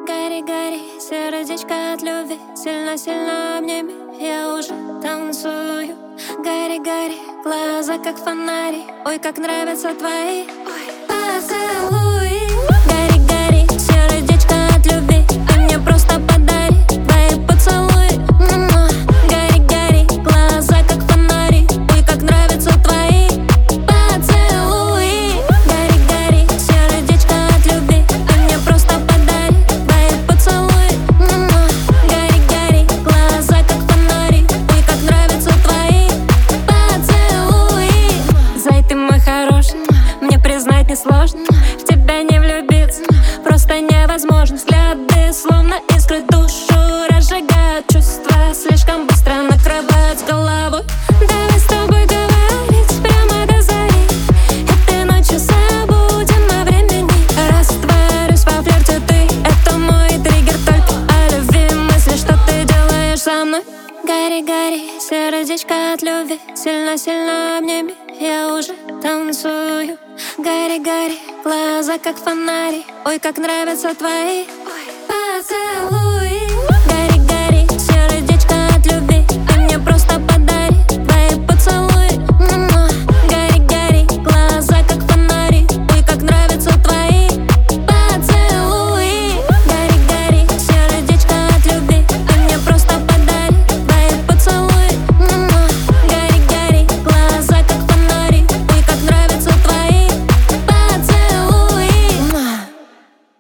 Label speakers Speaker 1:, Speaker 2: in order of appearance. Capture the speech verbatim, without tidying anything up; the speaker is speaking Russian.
Speaker 1: Гори, гори, сердечко от любви, сильно-сильно обними, я уже танцую. Гори, гори, глаза как фонари, ой, как нравятся твои, ой, поцелуи. Гори, гори, сердечко от любви, ты мне просто подари твои поцелуи. Гори, гори, глаза как фонари, ой, как нравятся твои поцелуи. Гори, гори, сердечко от любви, ты мне просто подари твои поцелуи. Гори, гори, глаза как фонари, ой, как нравятся твои поцелуи. Зай, ты мой хороший, мне признать несложно, в тебя не влюбиться просто невозможно. Взгляды словно искры душу разжигают, чувства слишком быстро накрывают с головой. Давай с тобой говорить прямо до зари, этой ночью забудем о времени. Растворюсь во флирте, ты — это мой триггер, только о любви мысли, что ты делаешь со мной. Гори, гори, сердечко от любви, сильно-сильно обними, я уже танцую. Гори, гори, глаза как фонари, ой, как нравятся твои, ой, поцелуи.